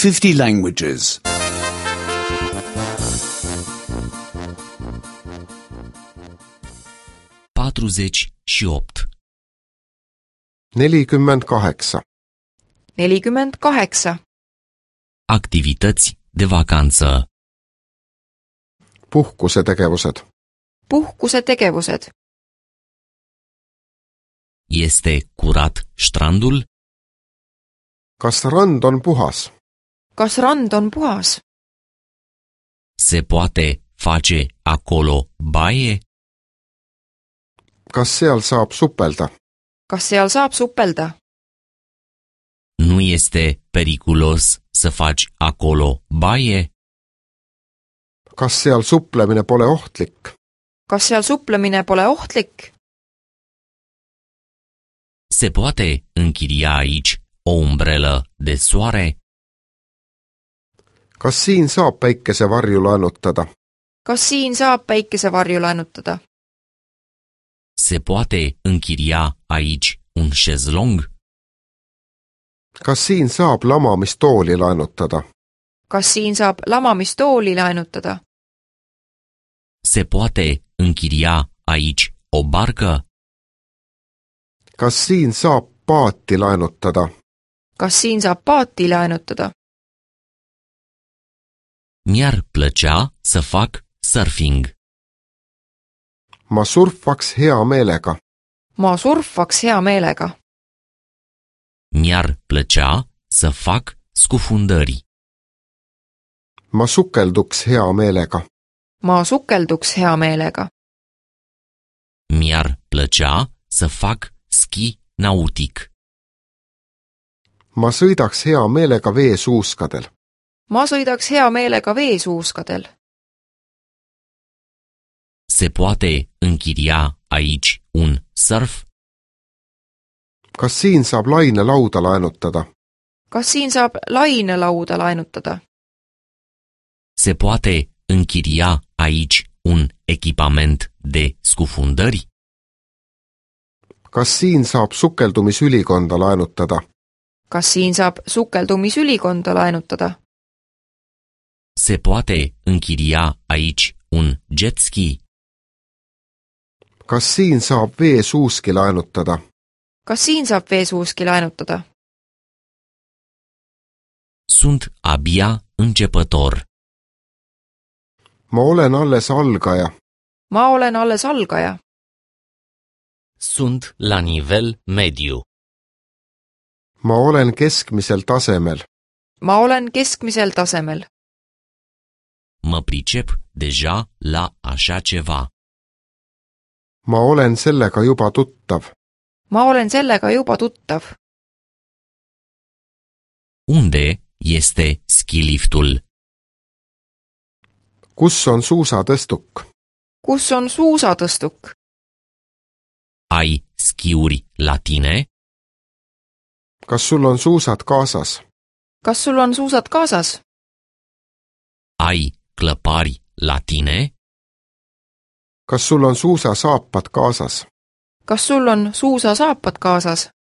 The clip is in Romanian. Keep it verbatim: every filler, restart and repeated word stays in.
fifty languages. patruzeci și opt. nelikümmend kaheksa. nelikümmend kaheksa. Activități de vacanță. puhkusetegevused. Puhkusetegevused. Este curat strandul? Kas rand on puhas? Kas rand on puhas? Se poate face acolo baie? Kas seal saab supelda? Kas seal saab supelda? Nu este periculos să faci acolo baie? Kas seal suplemine pole ohtlik? Kas seal suplemine pole ohtlik? Se poate închiria aici o umbrelă de soare? Kas siin saab päikesevarju laenutada? Kas siin saab päikesevarju laenutada? Se poate închiria aici un šezlong? Kas siin saab lamamistooli laenutada? Kas siin saab lamamistooli laenutada? Se poate închiria aici o barcă? Kas siin saab paati laenutada? Kas siin saab paati laenutada? Mi-ar plăcea să fac surfing. Ma surfaks hea meelega. Ma surfaks hea meelega. Mi-ar plăcea să fac scufundări. Ma sukelduks hea meelega. Ma sukelduks hea meelega. Mi-ar plăcea să fac ski nautic. Ma sõidaks hea meelega veesuuskadel. Ma sõidaks hea meelega veesuuskadel. Se poate închiria aici un surf? Kas siin saab lainelauda laenutada? Kas siin saab lainelauda laenutada? Se poate închiria aici un echipament de scufundări? Kas siin saab sukeldumisülikonda laenutada? Kas siin saab sukeldumisülikonda laenutada? Se poate închiria aici un jet ski? Kas siin saab veesuuski laenutada? Kas siin saab veesuuski laenutada? Sunt abia începător. Ma olen alles algaja. Ma olen alles algaja. Sunt la nivel mediu. Ma olen keskmisel tasemel. Ma olen keskmisel tasemel. Mă pricep deja la așa ceva. Ma olen sellega juba tuttav. Ma olen sellega juba tuttav. Unde este skiliftul? Kus on suusatõstuk? Kus on suusatõstuk? Ai skiuri la tine? Kas sul on suusad kaasas? Kas sul on suusad kaasas? Ai clăpari la tine? Kas sul on suusasaapad kaasas? Kas sul on suusasaapad kaasas?